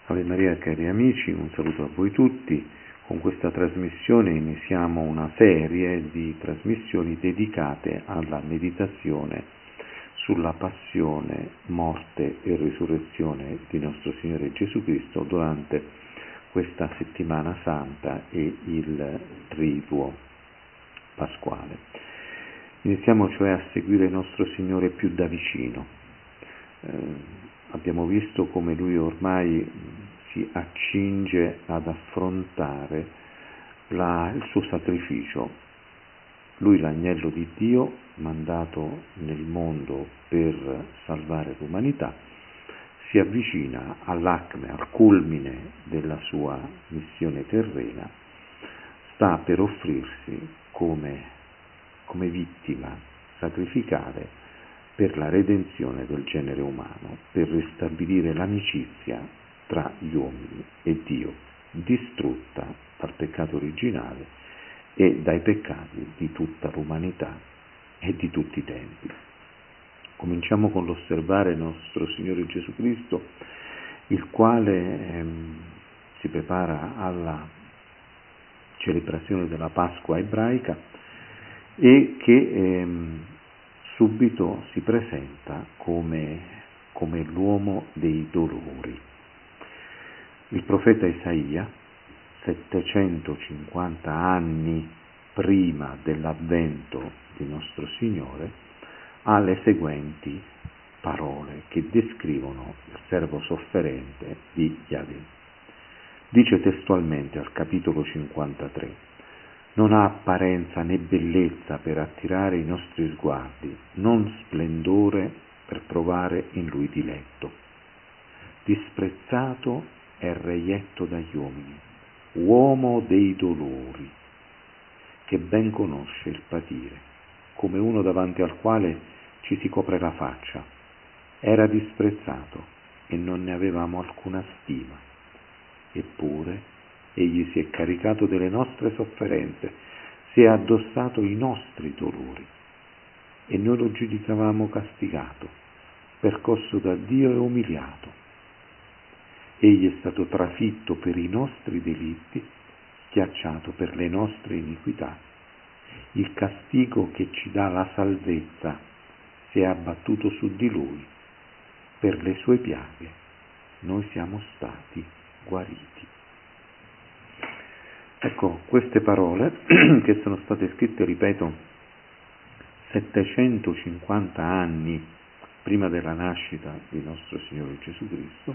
Ave Maria, cari amici, un saluto a voi tutti. Con questa trasmissione iniziamo una serie di trasmissioni dedicate alla meditazione sulla passione, morte e risurrezione di nostro Signore Gesù Cristo durante questa settimana santa e il triduo pasquale. Iniziamo cioè a seguire il nostro Signore più da vicino. Abbiamo visto come Lui ormai si accinge ad affrontare il suo sacrificio. Lui, l'agnello di Dio, mandato nel mondo per salvare l'umanità, si avvicina all'acme, al culmine della sua missione terrena, sta per offrirsi come vittima sacrificale per la redenzione del genere umano, per ristabilire l'amicizia tra gli uomini e Dio, distrutta dal peccato originale e dai peccati di tutta l'umanità e di tutti i tempi. Cominciamo con l'osservare il nostro Signore Gesù Cristo, il quale si prepara alla celebrazione della Pasqua ebraica e che subito si presenta come l'uomo dei dolori. Il profeta Isaia, 750 anni prima dell'avvento di nostro Signore, ha le seguenti parole che descrivono il servo sofferente di Yahweh. Dice testualmente al capitolo 53: non ha apparenza né bellezza per attirare i nostri sguardi, non splendore per provare in lui diletto. Disprezzato e reietto dagli uomini, uomo dei dolori, che ben conosce il patire, come uno davanti al quale ci si copre la faccia. Era disprezzato e non ne avevamo alcuna stima. Eppure Egli si è caricato delle nostre sofferenze, si è addossato i nostri dolori, e noi lo giudicavamo castigato, percosso da Dio e umiliato. Egli è stato trafitto per i nostri delitti, schiacciato per le nostre iniquità. Il castigo che ci dà la salvezza si è abbattuto su di Lui. Per le sue piaghe noi siamo stati guariti. Ecco, queste parole che sono state scritte, ripeto, 750 anni prima della nascita di nostro Signore Gesù Cristo,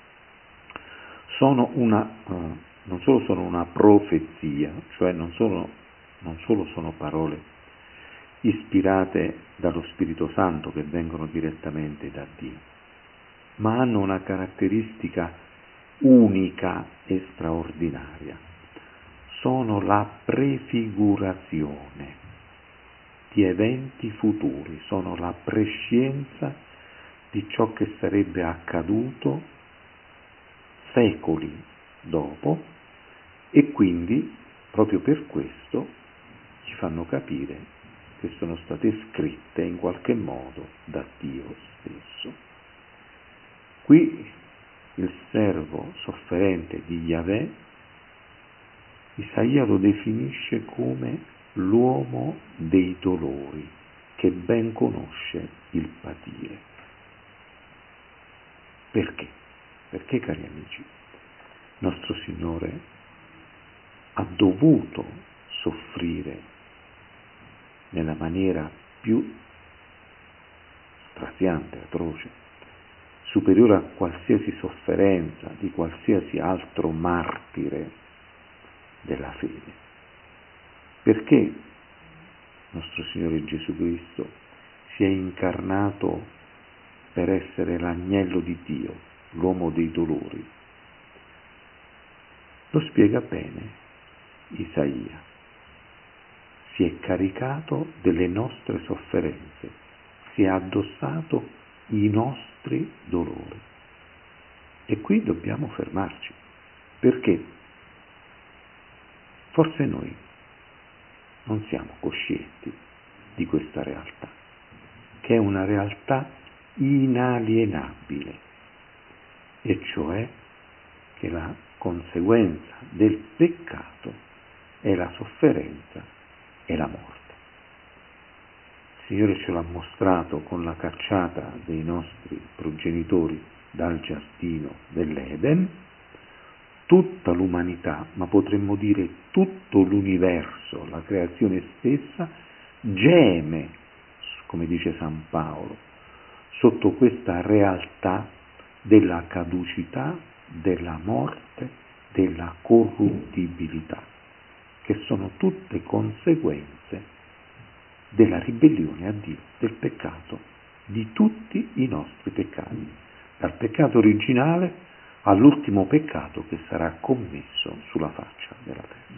sono non solo sono una profezia, cioè non solo sono parole ispirate dallo Spirito Santo che vengono direttamente da Dio, ma hanno una caratteristica unica e straordinaria. Sono la prefigurazione di eventi futuri, sono la prescienza di ciò che sarebbe accaduto secoli dopo, e quindi proprio per questo ci fanno capire che sono state scritte in qualche modo da Dio stesso. Qui il servo sofferente di Yahweh, Isaia lo definisce come l'uomo dei dolori, che ben conosce il patire. Perché? Perché, cari amici, nostro Signore ha dovuto soffrire nella maniera più straziante, atroce, superiore a qualsiasi sofferenza di qualsiasi altro martire della fede. Perché nostro Signore Gesù Cristo si è incarnato per essere l'agnello di Dio, l'uomo dei dolori? Lo spiega bene Isaia. Si è caricato delle nostre sofferenze, si è addossato i nostri dolori. E qui dobbiamo fermarci. Perché? Forse noi non siamo coscienti di questa realtà, che è una realtà inalienabile, e cioè che la conseguenza del peccato è la sofferenza e la morte. Il Signore ce l'ha mostrato con la cacciata dei nostri progenitori dal giardino dell'Eden. Tutta l'umanità, ma potremmo dire tutto l'universo, la creazione stessa, geme, come dice San Paolo, sotto questa realtà della caducità, della morte, della corruttibilità, che sono tutte conseguenze della ribellione a Dio, del peccato, di tutti i nostri peccati, dal peccato originale all'ultimo peccato che sarà commesso sulla faccia della terra.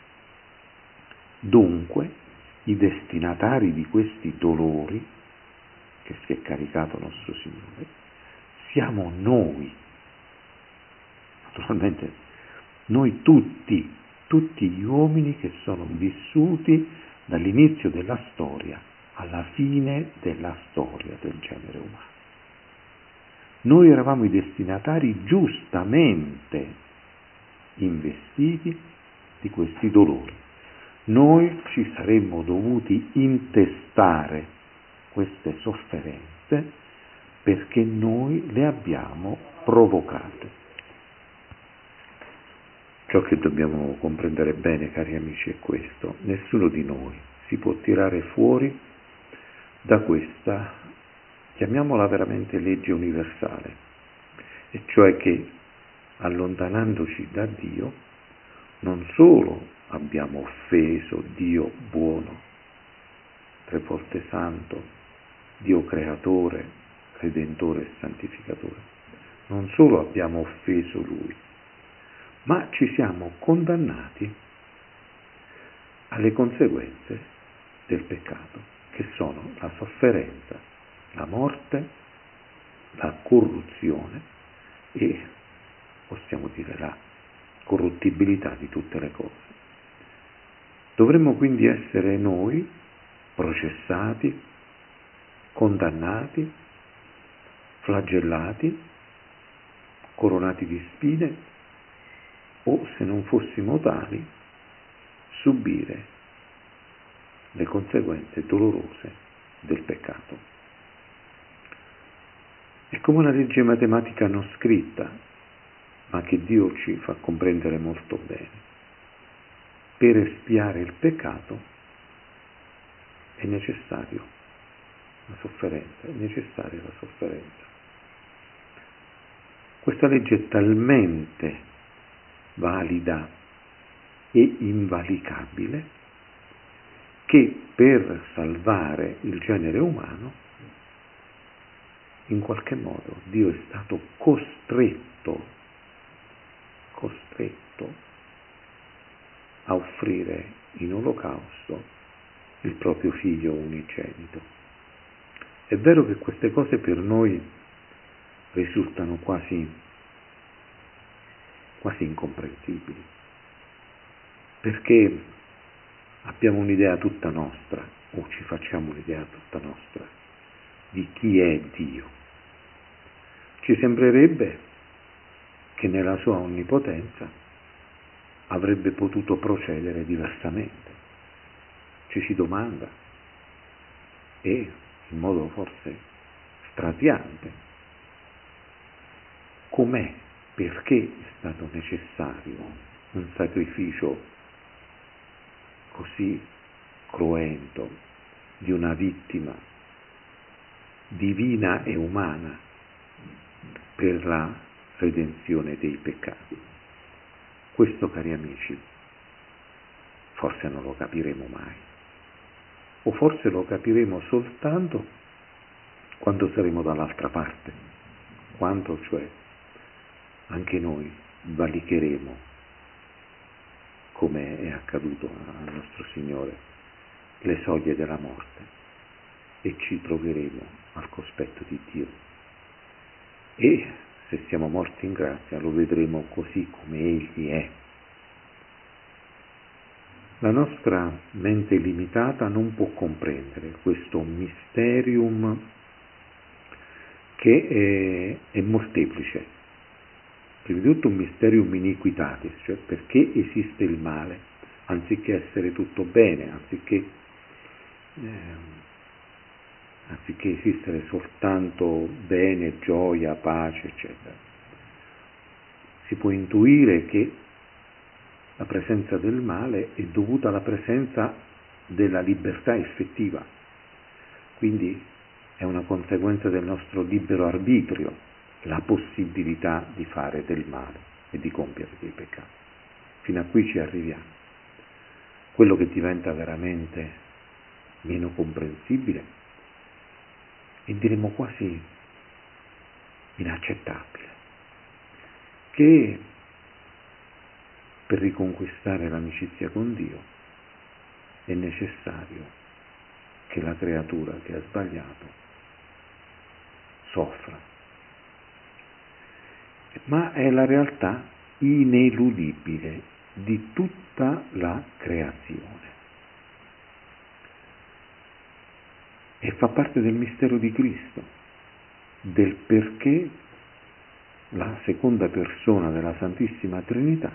Dunque, i destinatari di questi dolori che si è caricato nostro Signore siamo noi, naturalmente noi tutti gli uomini che sono vissuti dall'inizio della storia alla fine della storia del genere umano. Noi eravamo i destinatari giustamente investiti di questi dolori. Noi ci saremmo dovuti intestare queste sofferenze perché noi le abbiamo provocate. Ciò che dobbiamo comprendere bene, cari amici, è questo: nessuno di noi si può tirare fuori da questa, chiamiamola veramente legge universale, e cioè che allontanandoci da Dio non solo abbiamo offeso Dio buono, tre volte santo, Dio creatore, redentore e santificatore, non solo abbiamo offeso Lui, ma ci siamo condannati alle conseguenze del peccato, che sono la sofferenza, la morte, la corruzione e, possiamo dire, la corruttibilità di tutte le cose. Dovremmo quindi essere noi processati, condannati, flagellati, coronati di spine, o, se non fossimo tali, subire le conseguenze dolorose del peccato. È come una legge matematica non scritta, ma che Dio ci fa comprendere molto bene. Per espiare il peccato è necessario la sofferenza, è necessaria la sofferenza. Questa legge è talmente valida e invalicabile che per salvare il genere umano in qualche modo Dio è stato costretto a offrire in olocausto il proprio figlio unigenito. È vero che queste cose per noi risultano quasi incomprensibili, perché abbiamo un'idea tutta nostra, o ci facciamo un'idea tutta nostra, di chi è Dio. Ci sembrerebbe che nella sua onnipotenza avrebbe potuto procedere diversamente. Ci si domanda, e in modo forse straziante, com'è, perché è stato necessario un sacrificio così cruento di una vittima divina e umana per la redenzione dei peccati. Questo, cari amici, forse non lo capiremo mai, o forse lo capiremo soltanto quando saremo dall'altra parte, quando cioè anche noi valicheremo, come è accaduto al nostro Signore, le soglie della morte e ci troveremo al cospetto di Dio. E se siamo morti in grazia lo vedremo così come Egli è. La nostra mente limitata non può comprendere questo mysterium che è molteplice. prima di tutto un mysterium iniquitatis, cioè perché esiste il male, anziché essere tutto bene, anziché esistere soltanto bene, gioia, pace, eccetera. Si può intuire che la presenza del male è dovuta alla presenza della libertà effettiva, quindi è una conseguenza del nostro libero arbitrio, la possibilità di fare del male e di compiere dei peccati. Fino a qui ci arriviamo. Quello che diventa veramente meno comprensibile e diremmo quasi inaccettabile, che per riconquistare l'amicizia con Dio è necessario che la creatura che ha sbagliato soffra. Ma è la realtà ineludibile di tutta la creazione e fa parte del mistero di Cristo, del perché la seconda persona della Santissima Trinità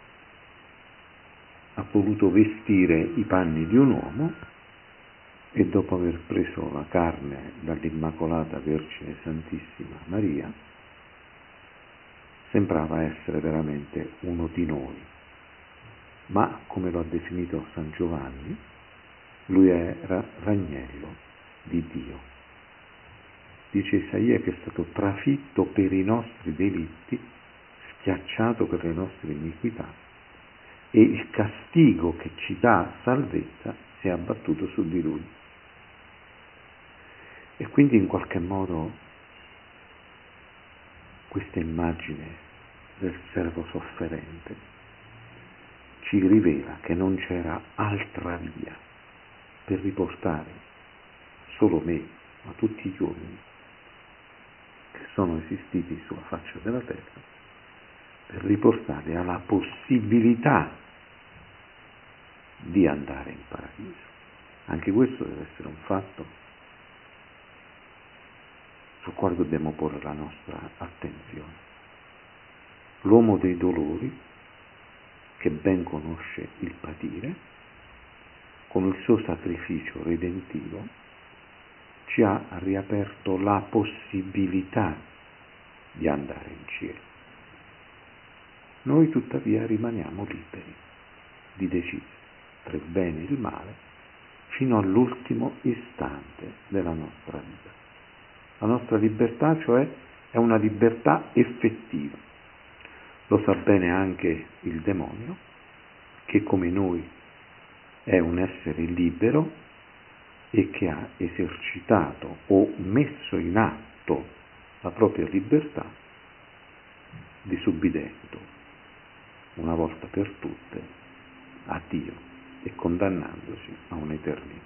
ha voluto vestire i panni di un uomo e dopo aver preso la carne dall'Immacolata Vergine Santissima Maria sembrava essere veramente uno di noi, ma come lo ha definito San Giovanni, lui era l'agnello di Dio. Dice Isaia che è stato trafitto per i nostri delitti, schiacciato per le nostre iniquità, e il castigo che ci dà salvezza si è abbattuto su di lui. E quindi in qualche modo questa immagine del servo sofferente ci rivela che non c'era altra via per riportare solo me, ma tutti gli uomini che sono esistiti sulla faccia della terra, per riportarli alla possibilità di andare in paradiso. Anche questo deve essere un fatto sul quale dobbiamo porre la nostra attenzione. L'uomo dei dolori, che ben conosce il patire, con il suo sacrificio redentivo, ci ha riaperto la possibilità di andare in cielo. Noi tuttavia rimaniamo liberi di decidere tra il bene e il male fino all'ultimo istante della nostra vita. La nostra libertà, cioè, è una libertà effettiva. Lo sa bene anche il demonio, che come noi è un essere libero e che ha esercitato o messo in atto la propria libertà disubbidendo una volta per tutte a Dio e condannandosi a un'eternità.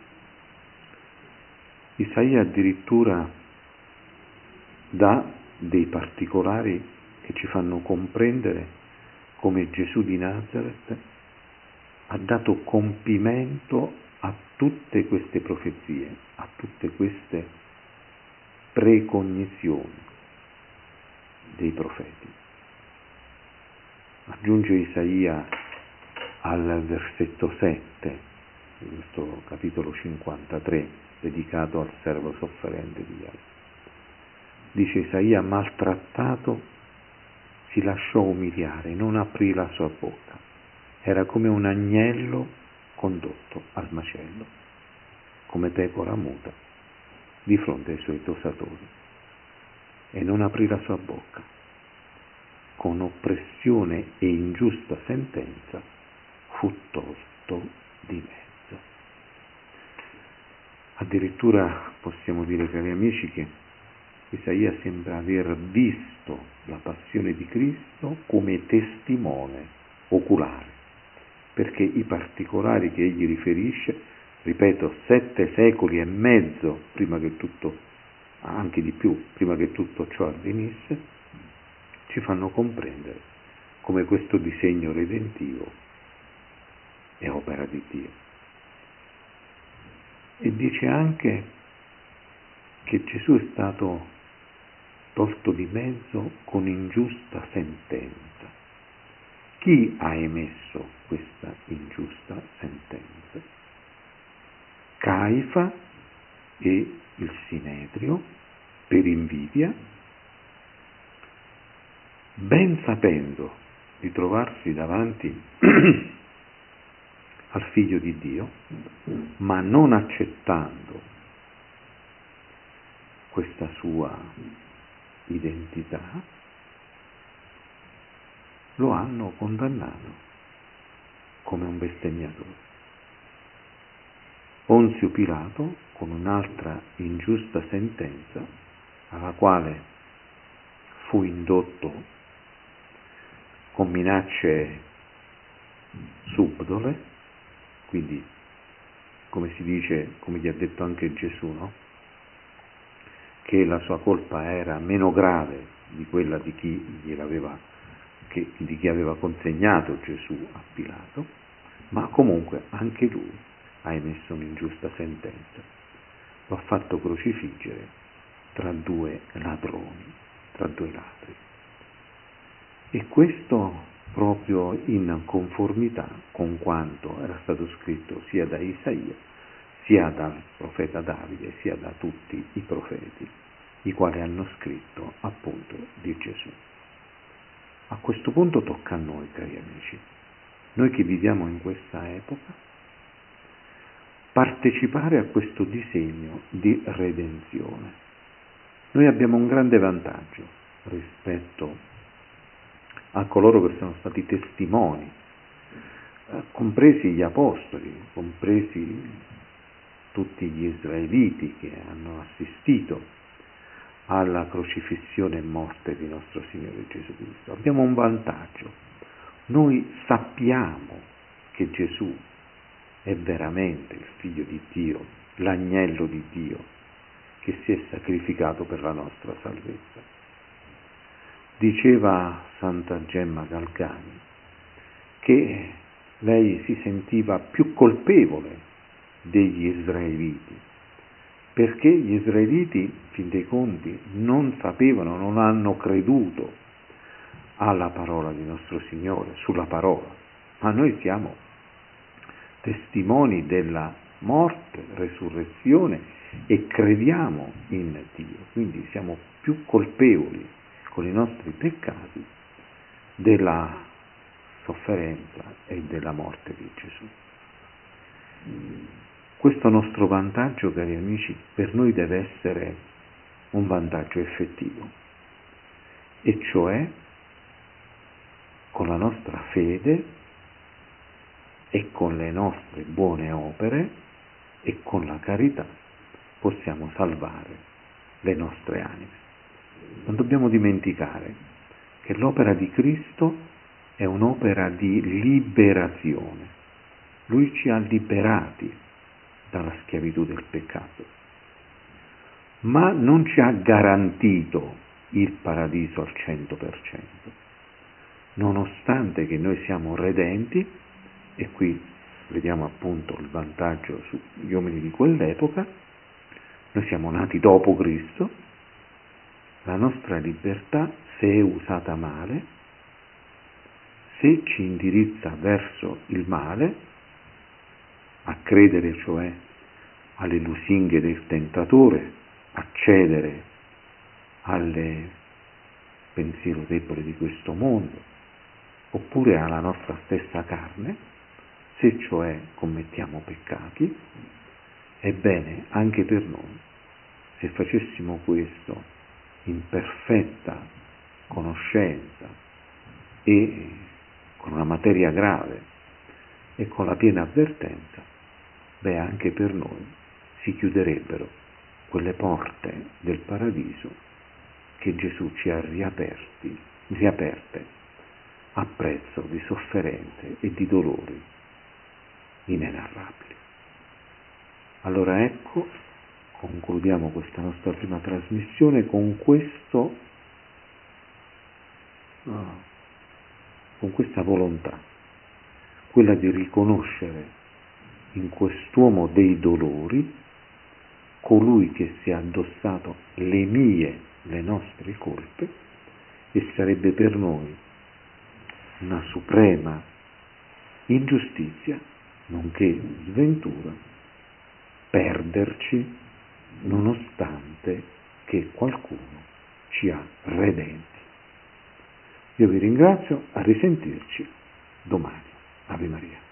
Isaia addirittura dà dei particolari che ci fanno comprendere come Gesù di Nazareth ha dato compimento a tutte queste profezie, a tutte queste precognizioni dei profeti. Aggiunge Isaia al versetto 7 di questo capitolo 53 dedicato al servo sofferente di Dio. Dice Isaia: maltrattato si lasciò umiliare, non aprì la sua bocca, era come un agnello condotto al macello, come pecora muta di fronte ai suoi tosatori, e non aprì la sua bocca. Con oppressione e ingiusta sentenza fu tolto di mezzo. Addirittura possiamo dire, cari amici, che Isaia sembra aver visto la passione di Cristo come testimone oculare, perché i particolari che egli riferisce, ripeto, 7 secoli e mezzo prima che tutto, anche di più, prima che tutto ciò avvenisse, ci fanno comprendere come questo disegno redentivo è opera di Dio. E dice anche che Gesù è stato tolto di mezzo con ingiusta sentenza. Chi ha emesso questa ingiusta sentenza? Caifa e il Sinedrio, per invidia, ben sapendo di trovarsi davanti al Figlio di Dio, ma non accettando questa sua identità, lo hanno condannato come un bestemmiatore. Ponzio Pilato, con un'altra ingiusta sentenza, alla quale fu indotto con minacce subdole, quindi come si dice, come gli ha detto anche Gesù, no? Che la sua colpa era meno grave di quella di chi aveva consegnato Gesù a Pilato, ma comunque anche lui ha emesso un'ingiusta sentenza. Lo ha fatto crocifiggere tra due ladroni, tra due ladri. E questo proprio in conformità con quanto era stato scritto sia da Isaia, sia dal profeta Davide, sia da tutti i profeti, i quali hanno scritto appunto di Gesù. A questo punto tocca a noi, cari amici, noi che viviamo in questa epoca, partecipare a questo disegno di redenzione. Noi abbiamo un grande vantaggio rispetto a coloro che sono stati testimoni, compresi gli apostoli, compresi tutti gli israeliti che hanno assistito alla crocifissione e morte di nostro Signore Gesù Cristo. Abbiamo un vantaggio. Noi sappiamo che Gesù è veramente il Figlio di Dio, l'agnello di Dio, che si è sacrificato per la nostra salvezza. Diceva Santa Gemma Galgani che lei si sentiva più colpevole degli israeliti, perché gli israeliti, in fin dei conti, non sapevano, non hanno creduto alla parola di nostro Signore, sulla parola, ma noi siamo testimoni della morte, resurrezione e crediamo in Dio, quindi siamo più colpevoli con i nostri peccati della sofferenza e della morte di Gesù. Questo nostro vantaggio, cari amici, per noi deve essere un vantaggio effettivo, e cioè con la nostra fede e con le nostre buone opere e con la carità possiamo salvare le nostre anime. Non dobbiamo dimenticare che l'opera di Cristo è un'opera di liberazione. Lui ci ha liberati dalla schiavitù del peccato, ma non ci ha garantito il paradiso al 100%, nonostante che noi siamo redenti, e qui vediamo appunto il vantaggio sugli uomini di quell'epoca. Noi siamo nati dopo Cristo, la nostra libertà, se è usata male, se ci indirizza verso il male, a credere cioè alle lusinghe del tentatore, a cedere alle pensiero debole di questo mondo, oppure alla nostra stessa carne, se cioè commettiamo peccati, ebbene anche per noi, se facessimo questo in perfetta conoscenza e con una materia grave e con la piena avvertenza, anche per noi si chiuderebbero quelle porte del paradiso che Gesù ci ha riaperte a prezzo di sofferenze e di dolori inenarrabili. Allora ecco, concludiamo questa nostra prima trasmissione con questa volontà, quella di riconoscere in quest'uomo dei dolori colui che si è addossato le mie le nostre colpe e sarebbe per noi una suprema ingiustizia, nonché sventura, perderci nonostante che qualcuno ci ha redenti. Io vi ringrazio, a risentirci domani. Ave Maria.